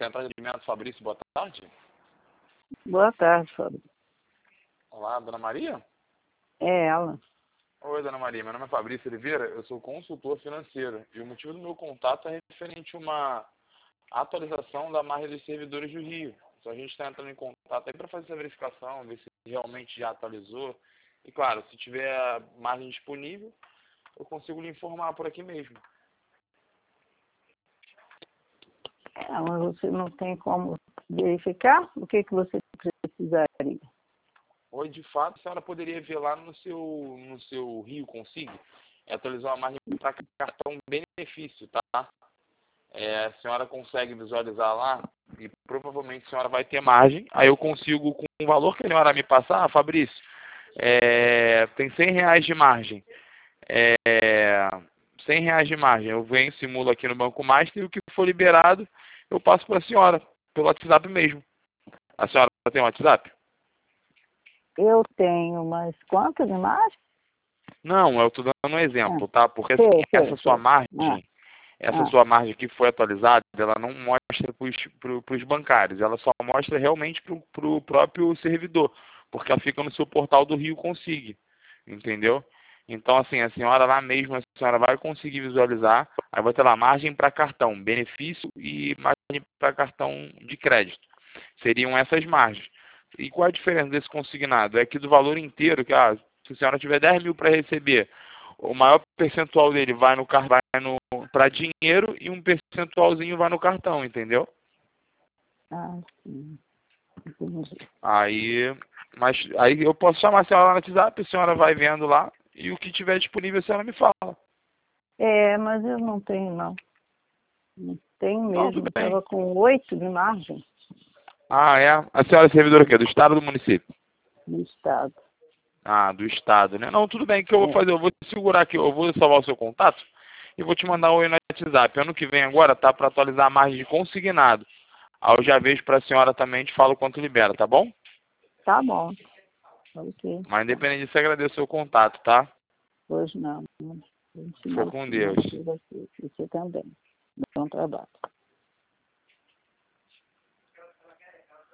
Central de Alimentos Fabrício, boa tarde. Boa tarde, Fabrício. Olá, dona Maria? É ela. Oi, dona Maria, meu nome é Fabrício Oliveira, eu sou consultor financeiro e o motivo do meu contato é referente a uma atualização da margem dos servidores do Rio. Então a gente está entrando em contato aí para fazer essa verificação, ver se realmente já atualizou. E claro, se tiver a margem disponível, eu consigo lhe informar por aqui mesmo. Mas você não tem como verificar? O que você precisaria? Ou de fato, a senhora poderia ver lá no seu Rio Consigo, atualizar a margem para cartão benefício, tá? A senhora consegue visualizar lá e provavelmente a senhora vai ter margem. Aí eu consigo, com o valor que a senhora me passar, Fabrício, tem R$100 de margem. R$100 de margem. Eu venho, simulo aqui no Banco Master e o que for liberado, eu passo para a senhora, pelo WhatsApp mesmo. A senhora tem um WhatsApp? Eu tenho, mas quantas imagens? Não, eu estou dando um exemplo, tá? Porque assim, essa sua margem, essa sua margem que foi atualizada, ela não mostra para os bancários, ela só mostra realmente para o próprio servidor, porque ela fica no seu portal do Rio Consigo, entendeu? Então, assim, a senhora lá mesmo, a senhora vai conseguir visualizar, aí vai ter lá margem para cartão, benefício e margem para cartão de crédito. Seriam essas margens. E qual a diferença desse consignado? É que do valor inteiro, que se a senhora tiver 10 mil para receber, o maior percentual dele vai para dinheiro e um percentualzinho vai no cartão, entendeu? Sim. Entendi. Aí eu posso chamar a senhora lá no WhatsApp, a senhora vai vendo lá e o que tiver disponível a senhora me fala. Mas eu não tenho, não. Não tenho Não, mesmo. tudo Eu bem. estava com 8 de margem É? A senhora é servidora o quê? Do estado ou do município? no estado. Do estado, né? Não, tudo bem, o que eu vou fazer? Eu vou segurar aqui, eu vou salvar o seu contato e vou te mandar um oi no WhatsApp. Ano que vem agora tá para atualizar a margem de consignado. Aí eu já vejo para a senhora também, te falo quanto libera, tá bom? Tá bom. Ok. Mas independente disso, agradeço o seu contato, tá? Hoje não. Fica com Deus. Você também. Bom trabalho.